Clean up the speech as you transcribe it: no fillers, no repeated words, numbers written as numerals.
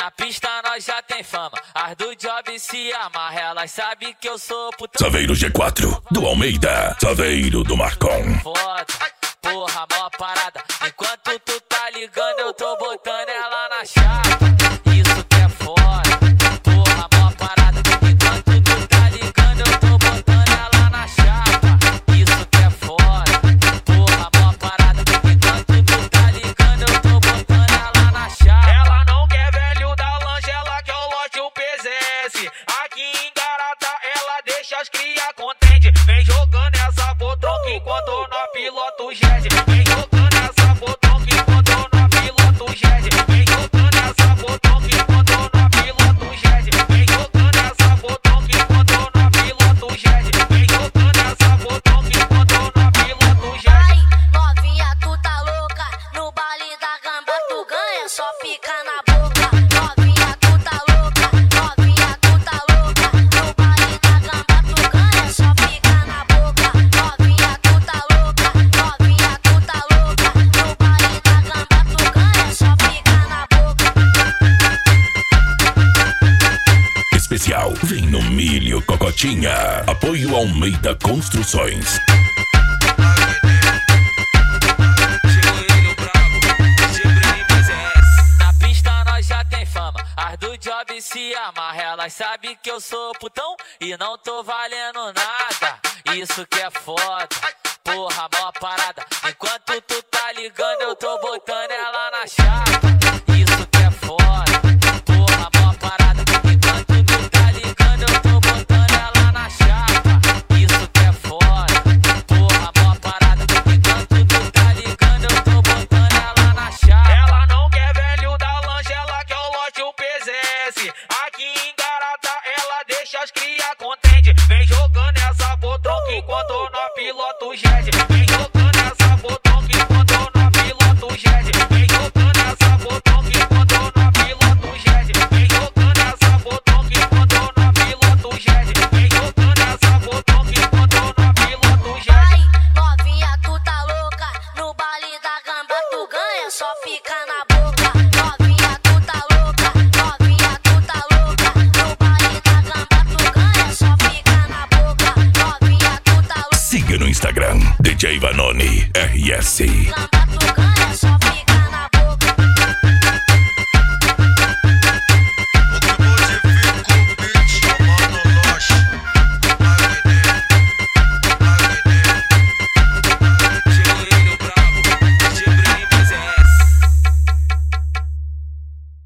Na pista nós já tem fama, as do job se amarra, elas sabem que eu sou putão. Saveiro G4, do Almeida, Saveiro do Marcon. Foda, porra, mó parada. Enquanto tu tá ligando, eu tô botando ela na chapa. Isso que é foda, porra, mó parada. Enquanto tu tá ligando, eu tô botando ela na chapa. Isso que é foda, porra, mó parada. Enquanto tu tá ligando, eu tô botando ela na chapa. Ela não quer velho da lanche, ela quer o lote o PZS. Aqui em Garata, ela deixa as cria contente. Vem jogando essa potronca enquanto nós pilota o jet. Vem jogando essa potronca enquanto nós pilota o jet. Vem jogando essa potronca enquanto nós pilota o jet. Vem jogando essa potronca enquanto nós pilota o jet. Vem jogando essa potronca enquanto nós pilota o jet. Ai, novinha, tu tá louca. No baile da gamba tu ganha, só fica na boca. Novinha, tu tá louca. Novinha, tu tá louca. No baile da gamba tu ganha, só fica na boca. Novinha, tu tá louca. Novinha, tu tá louca. No baile da gamba tu ganha, só fica na boca. Especial, vem no Milho Cocotinha. Apoio Almeida Construções. Na pista nós já tem fama, as do job se amarra, elas sabem que eu sou putão e não tô valendo nada. Isso que é foda, porra, mó parada. Enquanto tu tá ligando, eu tô botando ela na chapa. Isso que é foda, porra, mó parada. Enquanto tu tá ligando, eu tô botando ela na chapa. Isso que é foda, porra, mó parada. Enquanto tu tá ligando, eu tô botando ela na chapa. Ela não quer velho da lanche, ela quer o lote o PZS. Aqui em Garata, ela deixa as cria contente. Vem jogando essa potronca enquanto nós pilota o jet. Vem jogando essa potronca enquanto nós pilota o jet. Vem jogando essa potronca enquanto nós pilota o jet. Vem jogando essa potronca enquanto nós pilota o jet. Vem jogando essa potronca enquanto nós pilota o jet. Ai, novinha, tu tá louca. No baile da gamba tu ganha, só fica na boca. Novinha, tu tá louca. Novinha, tu tá louca. No baile da gamba tu ganha, só fica na boca. Novinha, tu tá louca. Siga no Instagram, DJ Vanoni RS. Gamba tu